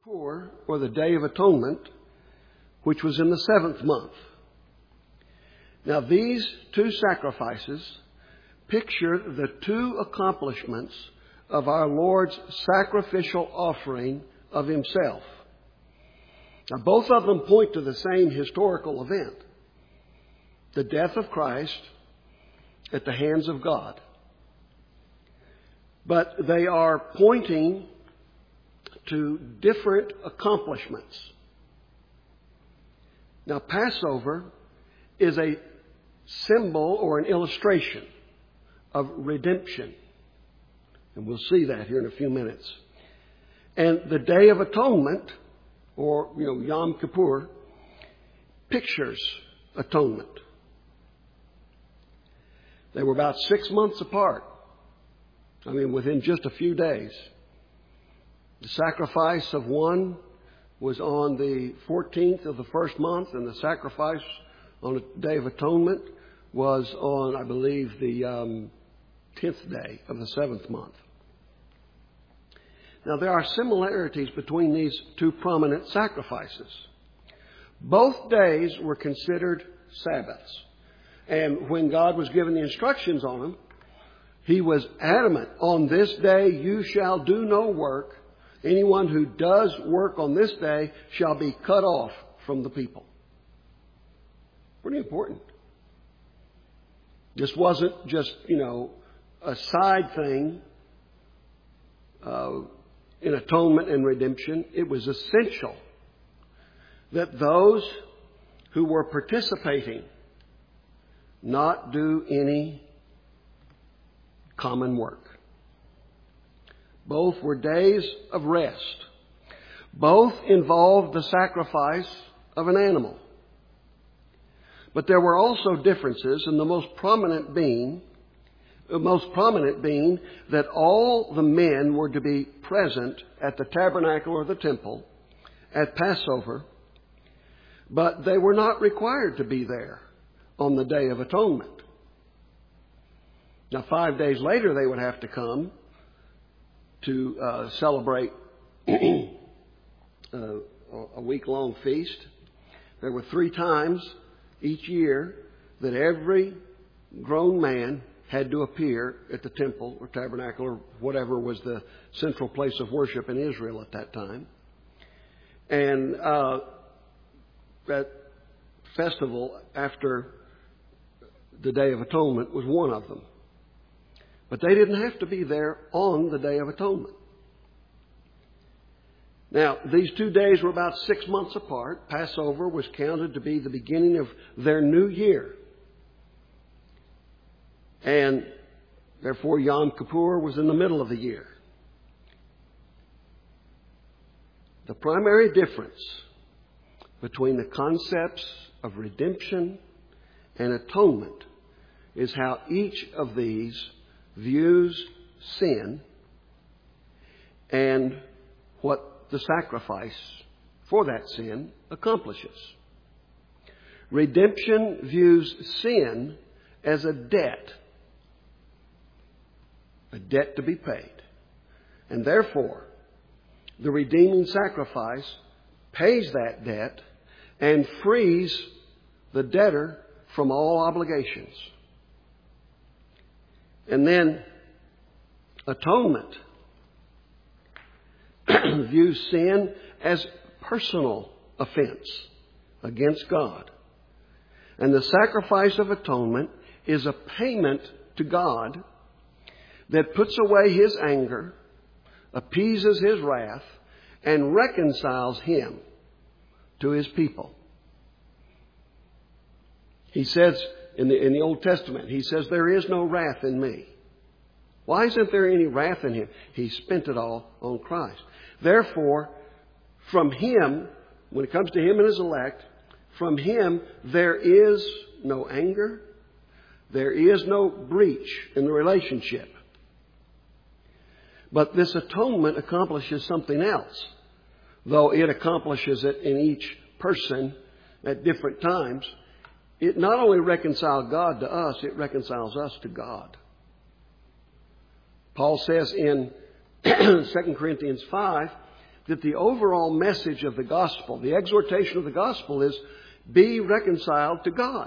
Kippur, or the Day of Atonement, which was in the 7th month. Now, these two sacrifices picture the two accomplishments of our Lord's sacrificial offering of Himself. Now, both of them point to the same historical event, the death of Christ at the hands of God. But they are pointing to different accomplishments. Now, Passover is a symbol or an illustration of redemption. And we'll see that here in a few minutes. And the Day of Atonement, or, Yom Kippur, pictures atonement. They were about 6 months apart. Within just a few days. The sacrifice of one was on the 14th of the first month, and the sacrifice on the Day of Atonement was on, I believe, the 10th day of the 7th month. Now, there are similarities between these two prominent sacrifices. Both days were considered Sabbaths. And when God was given the instructions on them, He was adamant, on this day you shall do no work. Anyone who does work on this day shall be cut off from the people. Pretty important. This wasn't just, a side thing in atonement and redemption. It was essential that those who were participating not do any common work. Both were days of rest. Both involved the sacrifice of an animal. But there were also differences, and the most prominent being that all the men were to be present at the tabernacle or the temple at Passover, but they were not required to be there on the Day of Atonement. Now, 5 days later, they would have to come to celebrate a week-long feast. There were 3 times each year that every grown man had to appear at the temple or tabernacle or whatever was the central place of worship in Israel at that time. And that festival after the Day of Atonement was one of them. But they didn't have to be there on the Day of Atonement. Now, these 2 days were about 6 months apart. Passover was counted to be the beginning of their new year. And therefore, Yom Kippur was in the middle of the year. The primary difference between the concepts of redemption and atonement is how each of these views sin and what the sacrifice for that sin accomplishes. Redemption views sin as a debt to be paid. And therefore, the redeeming sacrifice pays that debt and frees the debtor from all obligations. And then atonement views sin as personal offense against God. And the sacrifice of atonement is a payment to God that puts away His anger, appeases His wrath, and reconciles Him to His people. He says in the Old Testament, He says, there is no wrath in me. Why isn't there any wrath in Him? He spent it all on Christ. Therefore, from Him, when it comes to Him and His elect, from Him there is no anger. There is no breach in the relationship. But this atonement accomplishes something else. Though it accomplishes it in each person at different times, it not only reconciles God to us, it reconciles us to God. Paul says in 2 Corinthians 5 that the overall message of the gospel, the exhortation of the gospel is, be reconciled to God.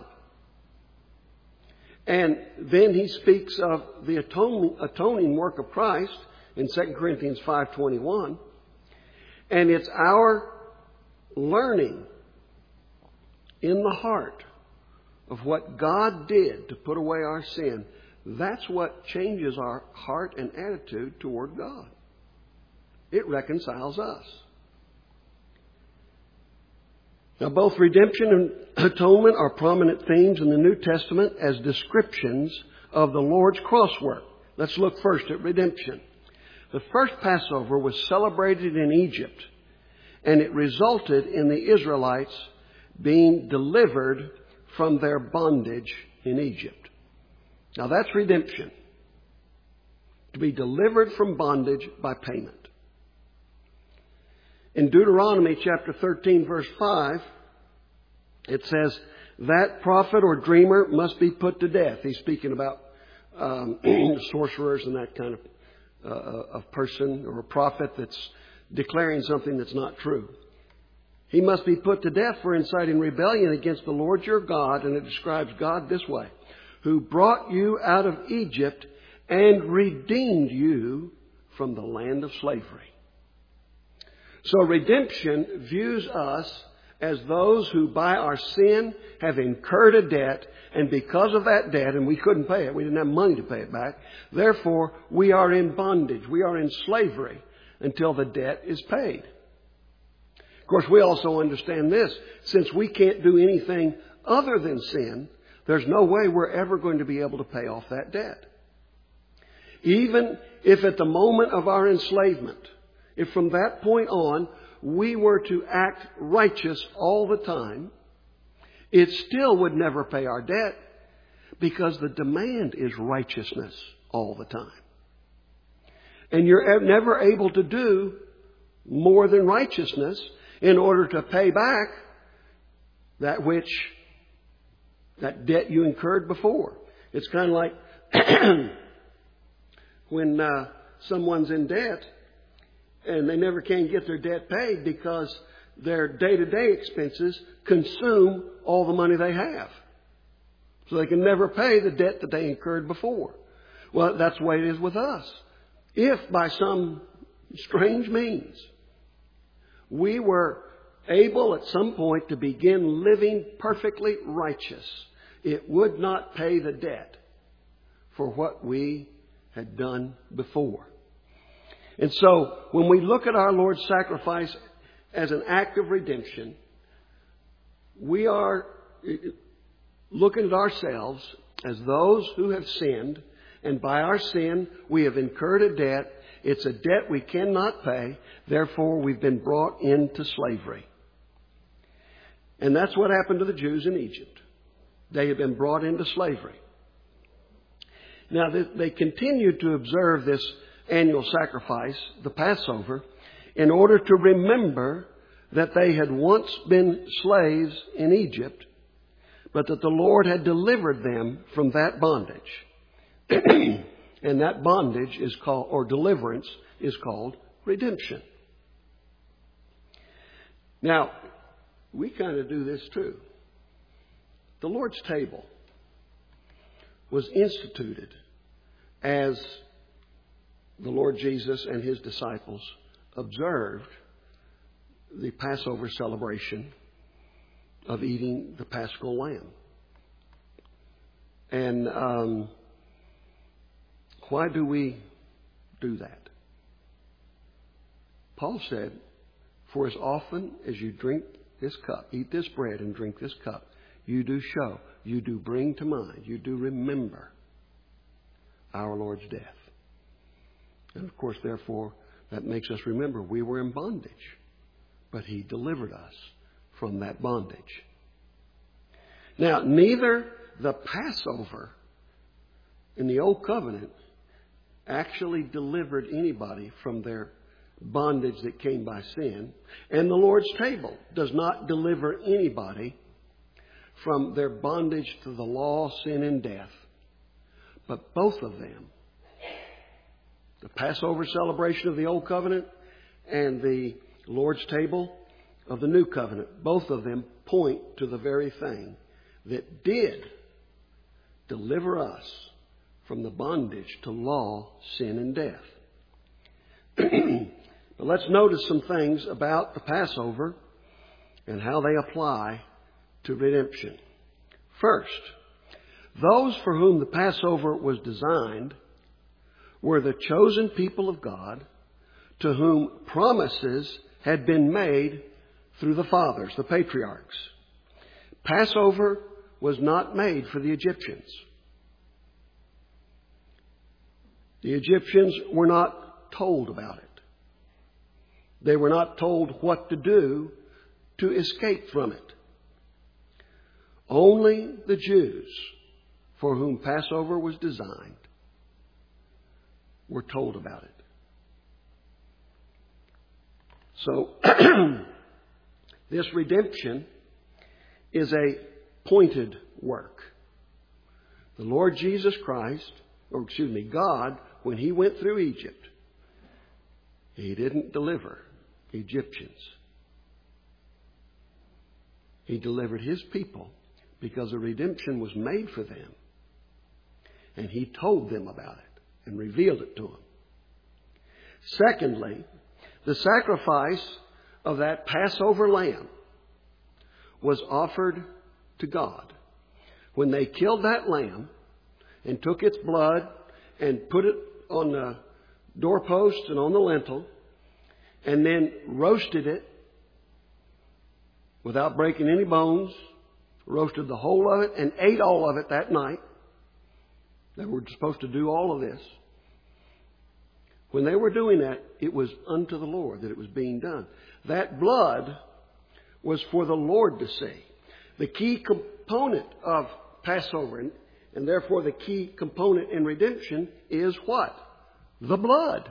And then he speaks of the atoning work of Christ in 2 Corinthians 5:21. And it's our learning in the heart of what God did to put away our sin. That's what changes our heart and attitude toward God. It reconciles us. Now, both redemption and atonement are prominent themes in the New Testament as descriptions of the Lord's cross work. Let's look first at redemption. The first Passover was celebrated in Egypt, and it resulted in the Israelites being delivered from their bondage in Egypt. Now, that's redemption. To be delivered from bondage by payment. In Deuteronomy chapter 13, verse 5, it says, that prophet or dreamer must be put to death. He's speaking about sorcerers and that kind of person or a prophet that's declaring something that's not true. He must be put to death for inciting rebellion against the Lord your God. And it describes God this way, who brought you out of Egypt and redeemed you from the land of slavery. So redemption views us as those who by our sin have incurred a debt, and because of that debt, and we couldn't pay it, we didn't have money to pay it back, therefore we are in bondage, we are in slavery until the debt is paid. Of course, we also understand this, since we can't do anything other than sin, there's no way we're ever going to be able to pay off that debt. Even if at the moment of our enslavement, if from that point on we were to act righteous all the time, it still would never pay our debt because the demand is righteousness all the time. And you're never able to do more than righteousness in order to pay back that debt you incurred before. It's kind of like when someone's in debt and they never can get their debt paid because their day-to-day expenses consume all the money they have. So they can never pay the debt that they incurred before. Well, that's the way it is with us. If by some strange means we were able at some point to begin living perfectly righteous, it would not pay the debt for what we had done before. And so when we look at our Lord's sacrifice as an act of redemption, we are looking at ourselves as those who have sinned, and by our sin we have incurred a debt. It's a debt we cannot pay. Therefore, we've been brought into slavery. And that's what happened to the Jews in Egypt. They had been brought into slavery. Now, they continued to observe this annual sacrifice, the Passover, in order to remember that they had once been slaves in Egypt, but that the Lord had delivered them from that bondage. And that bondage is called, or deliverance is called, redemption. Now, we kind of do this too. The Lord's table was instituted as the Lord Jesus and His disciples observed the Passover celebration of eating the Paschal lamb. And why do we do that? Paul said, for as often as you drink this cup, eat this bread and drink this cup, you do show, you do bring to mind, you do remember our Lord's death. And of course, therefore, that makes us remember we were in bondage, but He delivered us from that bondage. Now, neither the Passover in the Old Covenant actually delivered anybody from their bondage that came by sin, and the Lord's table does not deliver anybody from their bondage to the law, sin, and death. But both of them, the Passover celebration of the Old Covenant and the Lord's table of the new covenant. Both of them point to the very thing that did deliver us from the bondage to law, sin, and death. But let's notice some things about the Passover and how they apply to redemption. First, those for whom the Passover was designed were the chosen people of God, to whom promises had been made through the fathers, the patriarchs. Passover was not made for the Egyptians. The Egyptians were not told about it. They were not told what to do to escape from it. Only the Jews, for whom Passover was designed, were told about it. So, this redemption is a pointed work. The Lord Jesus Christ, God, when He went through Egypt, He didn't deliver Egyptians. He delivered His people because a redemption was made for them. And He told them about it and revealed it to them. Secondly, the sacrifice of that Passover lamb was offered to God. When they killed that lamb and took its blood and put it on the doorpost and on the lintel, and then roasted it without breaking any bones, roasted the whole of it and ate all of it that night. They were supposed to do all of this. When they were doing that, it was unto the Lord that it was being done. That blood was for the Lord to see. The key component of Passover, and therefore the key component in redemption, is what? The blood.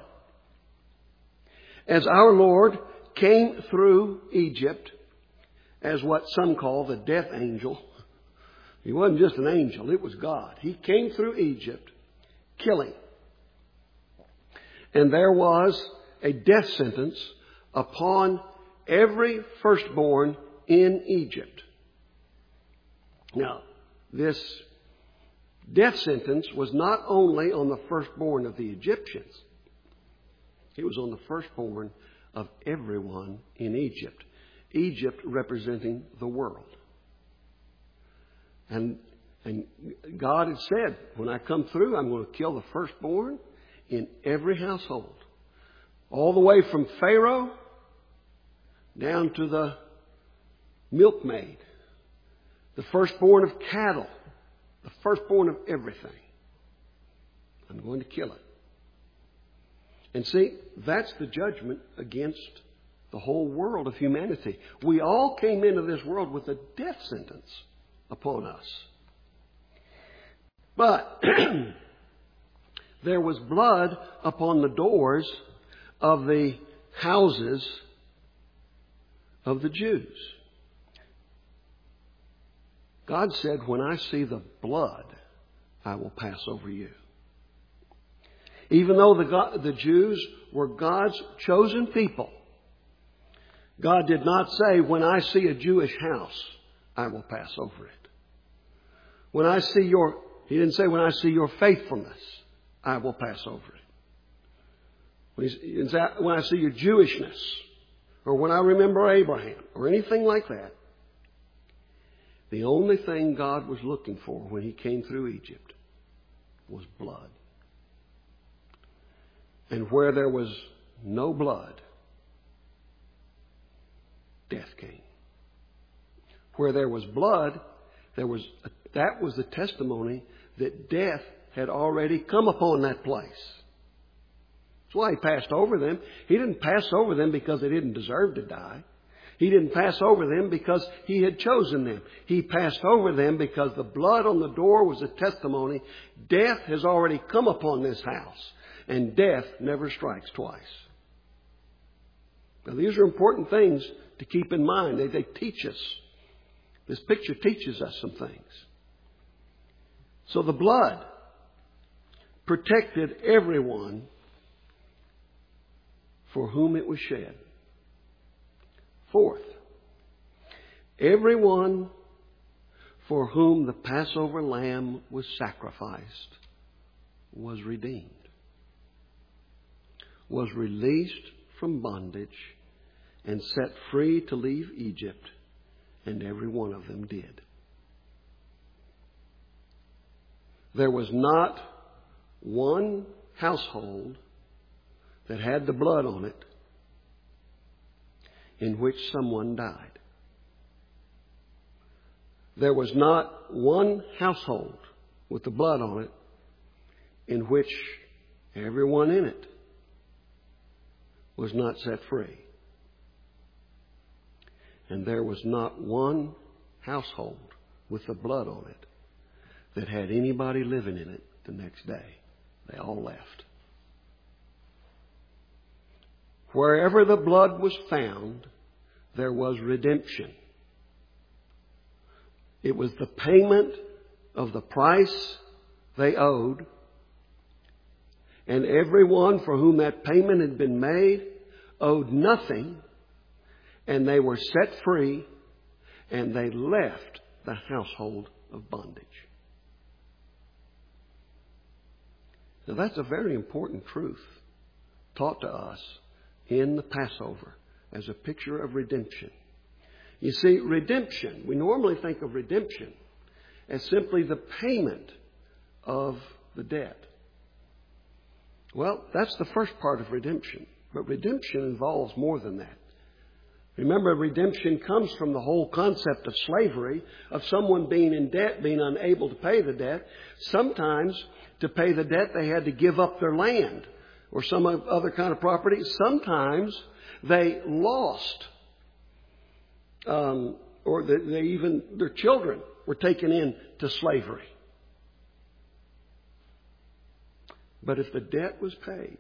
As our Lord came through Egypt as what some call the death angel. He wasn't just an angel, it was God. He came through Egypt killing. And there was a death sentence upon every firstborn in Egypt. Now, this death sentence was not only on the firstborn of the Egyptians. It was on the firstborn of everyone in Egypt. Egypt representing the world. And God had said, when I come through, I'm going to kill the firstborn in every household. All the way from Pharaoh down to the milkmaid. The firstborn of cattle. The firstborn of everything. I'm going to kill it. And see, that's the judgment against the whole world of humanity. We all came into this world with a death sentence upon us. But there was blood upon the doors of the houses of the Jews. God said, when I see the blood, I will pass over you. Even though the Jews were God's chosen people, God did not say, when I see a Jewish house, I will pass over it. He didn't say, when I see your faithfulness, I will pass over it. He didn't say, when I see your Jewishness, or when I remember Abraham, or anything like that. The only thing God was looking for when He came through Egypt was blood. And where there was no blood, death came. Where there was blood, that was the testimony that death had already come upon that place. That's why He passed over them. He didn't pass over them because they didn't deserve to die. He didn't pass over them because He had chosen them. He passed over them because the blood on the door was a testimony. Death has already come upon this house. And death never strikes twice. Now, these are important things to keep in mind. They teach us. This picture teaches us some things. So the blood protected everyone for whom it was shed. Fourth, everyone for whom the Passover lamb was sacrificed was redeemed, was released from bondage, and set free to leave Egypt, and every one of them did. There was not one household that had the blood on it in which someone died. There was not one household with the blood on it in which everyone in it was not set free. And there was not one household with the blood on it that had anybody living in it the next day. They all left. Wherever the blood was found, there was redemption. It was the payment of the price they owed, and everyone for whom that payment had been made owed nothing, and they were set free, and they left the household of bondage. Now that's a very important truth taught to us in the Passover as a picture of redemption. You see, redemption, we normally think of redemption as simply the payment of the debt. Well, that's the first part of redemption. But redemption involves more than that. Remember, redemption comes from the whole concept of slavery, of someone being in debt, being unable to pay the debt. Sometimes, to pay the debt, they had to give up their land or some other kind of property. Sometimes they lost, or their children were taken into slavery. But if the debt was paid,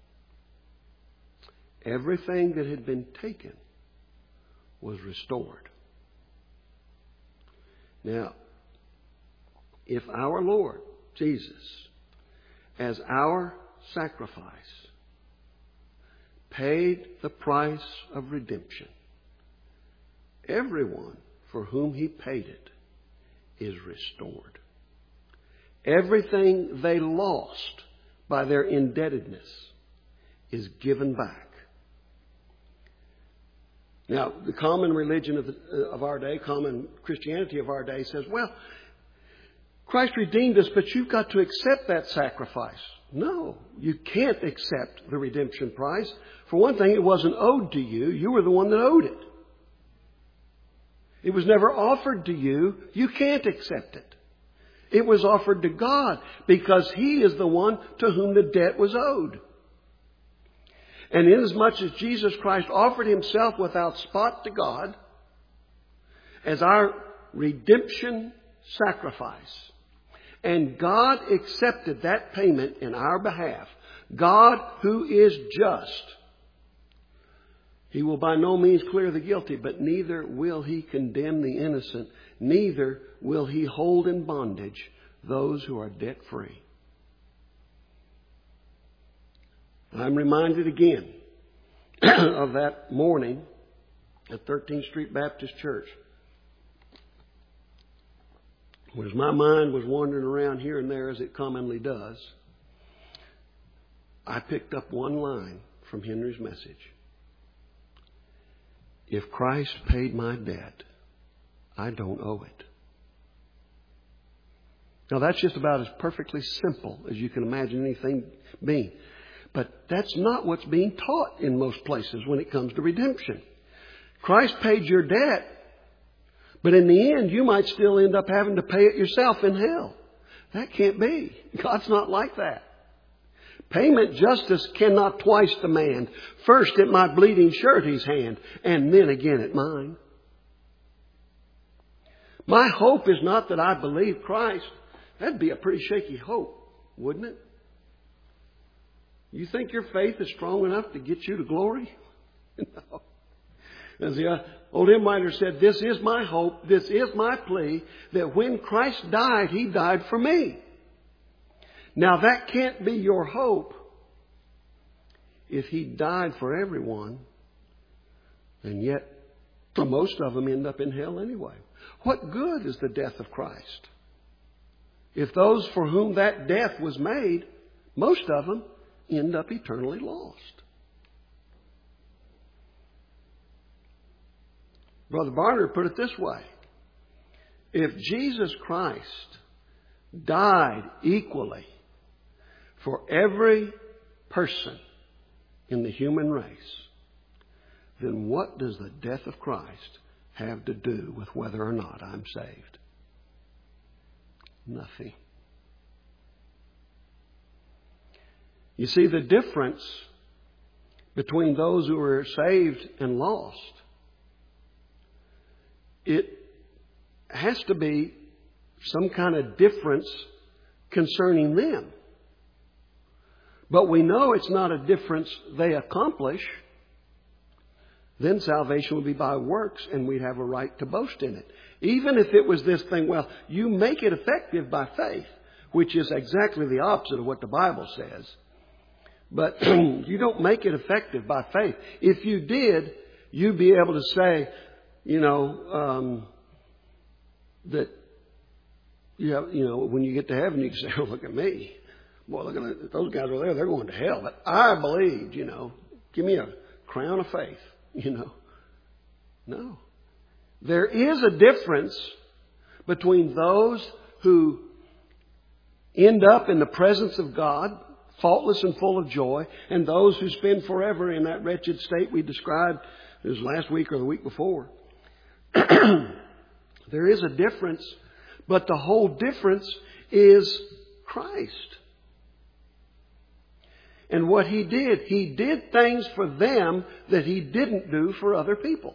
everything that had been taken was restored. Now, if our Lord Jesus, as our sacrifice, paid the price of redemption, everyone for whom He paid it is restored. Everything they lost by their indebtedness is given back. Now, the common religion of our day, common Christianity of our day says, well, Christ redeemed us, but you've got to accept that sacrifice. No, you can't accept the redemption price. For one thing, it wasn't owed to you. You were the one that owed it. It was never offered to you. You can't accept it. It was offered to God because He is the one to whom the debt was owed. And inasmuch as Jesus Christ offered Himself without spot to God as our redemption sacrifice, and God accepted that payment in our behalf, God who is just, He will by no means clear the guilty, but neither will He condemn the innocent, neither will He hold in bondage those who are debt-free. I'm reminded again of that morning at 13th Street Baptist Church. As my mind was wandering around here and there as it commonly does, I picked up one line from Henry's message. If Christ paid my debt, I don't owe it. Now that's just about as perfectly simple as you can imagine anything being. But that's not what's being taught in most places when it comes to redemption. Christ paid your debt, but in the end you might still end up having to pay it yourself in hell. That can't be. God's not like that. Payment justice cannot twice demand. First at my bleeding surety's hand, and then again at mine. My hope is not that I believe Christ. That'd be a pretty shaky hope, wouldn't it? You think your faith is strong enough to get you to glory? No. As the old hymn writer said, this is my hope, this is my plea, that when Christ died, He died for me. Now that can't be your hope. If He died for everyone, and yet So most of them end up in hell anyway. What good is the death of Christ? If those for whom that death was made, most of them end up eternally lost. Brother Barnard put it this way. If Jesus Christ died equally for every person in the human race, then what does the death of Christ have to do with whether or not I'm saved? Nothing. You see, the difference between those who are saved and lost, it has to be some kind of difference concerning them. But we know it's not a difference they accomplish. Then salvation would be by works, and we'd have a right to boast in it. Even if it was this thing, well, you make it effective by faith, which is exactly the opposite of what the Bible says. But you don't make it effective by faith. If you did, you'd be able to say, that, when you get to heaven, you can say, oh, look at me. Boy, look at those guys over there. They're going to hell. But I believed, give me a crown of faith, No. There is a difference between those who end up in the presence of God, faultless and full of joy, and those who spend forever in that wretched state we described, it was last week or the week before. There is a difference, but the whole difference is Christ. And what He did things for them that He didn't do for other people.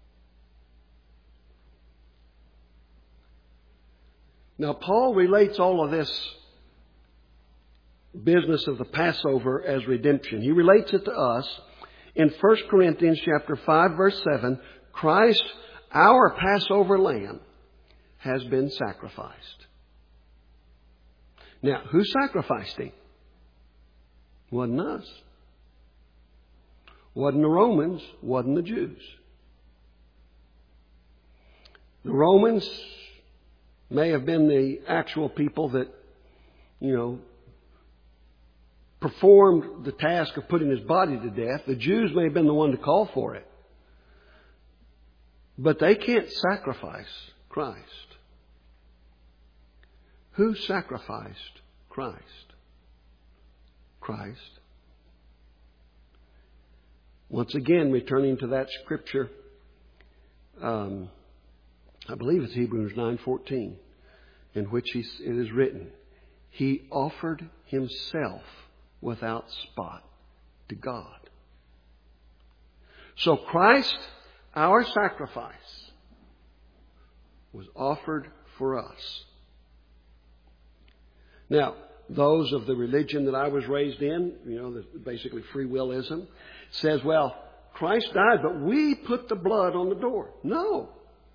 Now, Paul relates all of this business of the Passover as redemption. He relates it to us in 1 Corinthians chapter 5, verse 7. Christ, our Passover lamb, has been sacrificed. Now, who sacrificed Him? Wasn't us. Wasn't the Romans. Wasn't the Jews. The Romans may have been the actual people that, performed the task of putting His body to death. The Jews may have been the one to call for it. But they can't sacrifice Christ. Who sacrificed Christ? Christ. Once again, returning to that scripture, I believe it's Hebrews 9:14, in which it is written, He offered Himself without spot to God. So Christ, our sacrifice, was offered for us. Now, those of the religion that I was raised in, basically free willism, says, well, Christ died, but we put the blood on the door. No.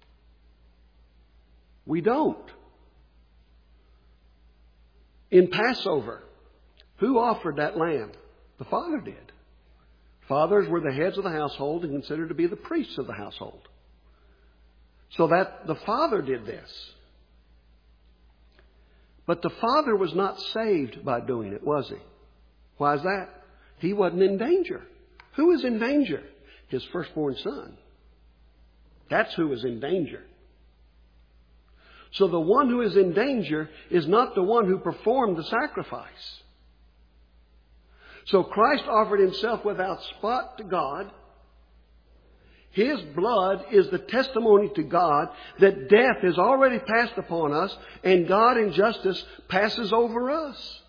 We don't. In Passover, who offered that lamb? The Father did. Fathers were the heads of the household and considered to be the priests of the household. So that the Father did this. But the Father was not saved by doing it, was He? Why is that? He wasn't in danger. Who is in danger? His firstborn son. That's who is in danger. So the one who is in danger is not the one who performed the sacrifice. So Christ offered Himself without spot to God. His blood is the testimony to God that death has already passed upon us, and God in justice passes over us.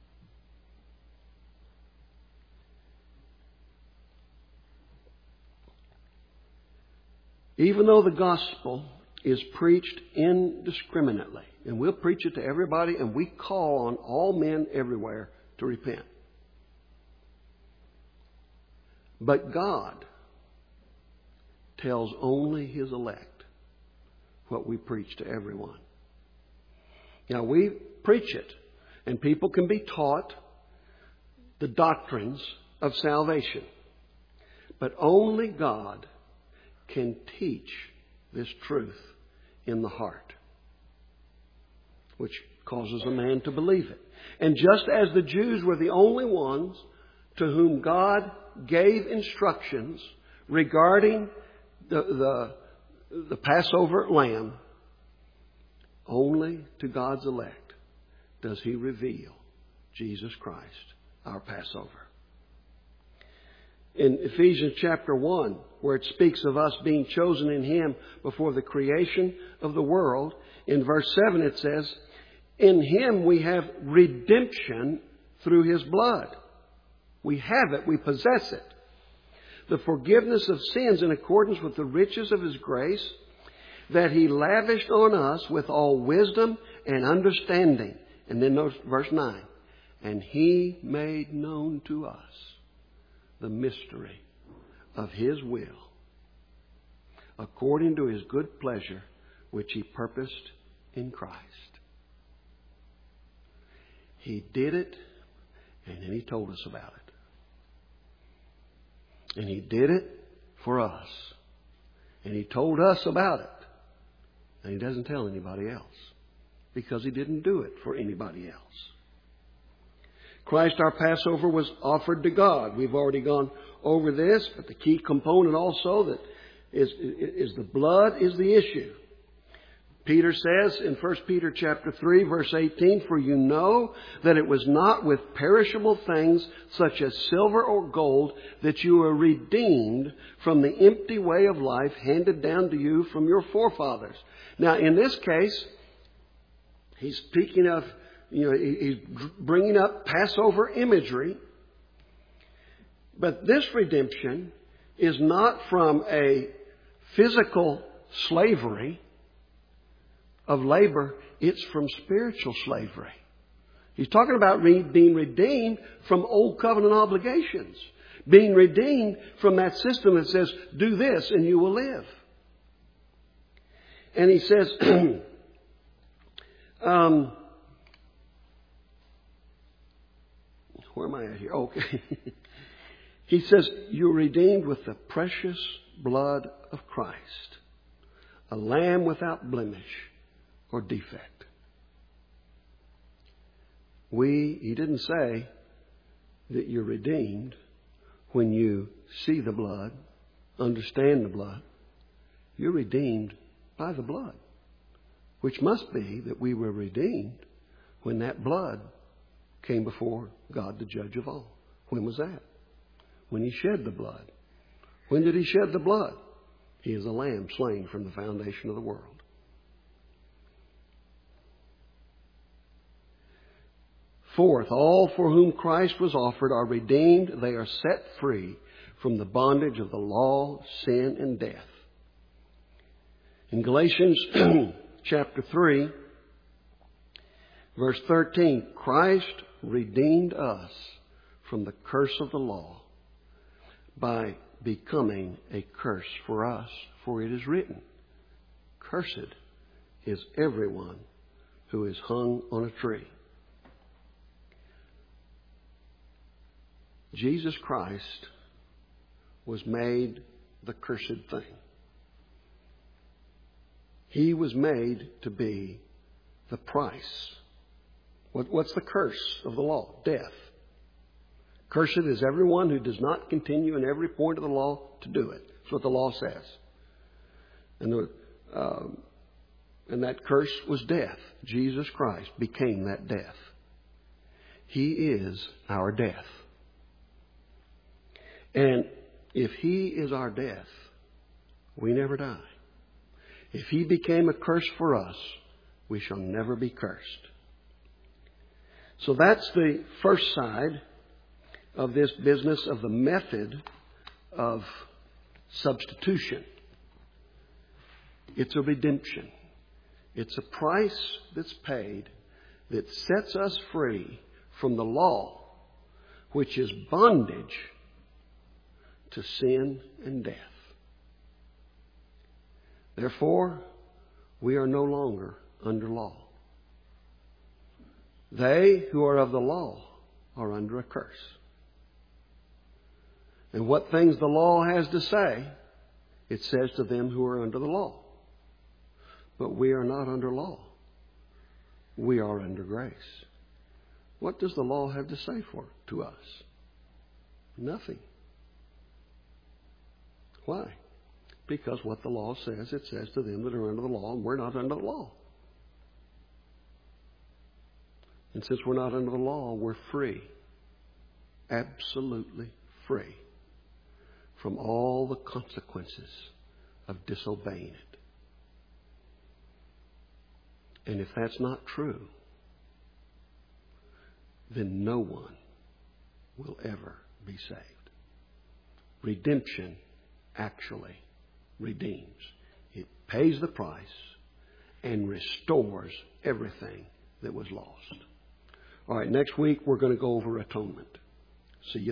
Even though the gospel is preached indiscriminately, and we'll preach it to everybody, and we call on all men everywhere to repent. But God tells only His elect what we preach to everyone. Now, we preach it, and people can be taught the doctrines of salvation. But only God can teach this truth in the heart, which causes a man to believe it. And just as the Jews were the only ones to whom God gave instructions regarding the Passover lamb, only to God's elect does He reveal Jesus Christ, our Passover. In Ephesians chapter 1, where it speaks of us being chosen in Him before the creation of the world, in verse 7 it says, "In Him we have redemption through His blood." We have it. We possess it. The forgiveness of sins in accordance with the riches of His grace that He lavished on us with all wisdom and understanding. And then notice verse 9. "And He made known to us the mystery of His will, according to His good pleasure, which He purposed in Christ." He did it, and then He told us about it. And He did it for us. And He told us about it. And He doesn't tell anybody else, because He didn't do it for anybody else. Christ, our Passover, was offered to God. We've already gone over this, but the key component also that is the blood is the issue. Peter says in 1 Peter chapter 3, verse 18, "For you know that it was not with perishable things such as silver or gold that you were redeemed from the empty way of life handed down to you from your forefathers." Now, in this case, he's speaking of, he's bringing up Passover imagery. But this redemption is not from a physical slavery of labor. It's from spiritual slavery. He's talking about being redeemed from old covenant obligations. Being redeemed from that system that says, do this and you will live. And he says, where am I at here? Okay. He says, "You're redeemed with the precious blood of Christ, a lamb without blemish or defect." He didn't say that you're redeemed when you see the blood, understand the blood. You're redeemed by the blood, which must be that we were redeemed when that blood came before God, the judge of all. When was that? When He shed the blood. When did He shed the blood? He is a lamb slain from the foundation of the world. Fourth, all for whom Christ was offered are redeemed. They are set free from the bondage of the law, sin, and death. In Galatians chapter 3, verse 13, "Christ redeemed us from the curse of the law by becoming a curse for us. For it is written, cursed is everyone who is hung on a tree." Jesus Christ was made the cursed thing. He was made to be the price. What's the curse of the law? Death. Cursed is everyone who does not continue in every point of the law to do it. That's what the law says. And that curse was death. Jesus Christ became that death. He is our death. And if He is our death, we never die. If He became a curse for us, we shall never be cursed. So that's the first side of this business of the method of substitution. It's a redemption. It's a price that's paid that sets us free from the law, which is bondage to sin and death. Therefore, we are no longer under law. They who are of the law are under a curse. And what things the law has to say It says to them who are under the law. But we are not under law. We are under grace. What does the law have to say to us? Nothing. Why? Because what the law says, it says to them that are under the law, and we're not under the law. And since we're not under the law, we're free. Absolutely free from all the consequences of disobeying it. And if that's not true, then no one will ever be saved. Redemption actually redeems. It pays the price and restores everything that was lost. All right, next week we're going to go over atonement. See you.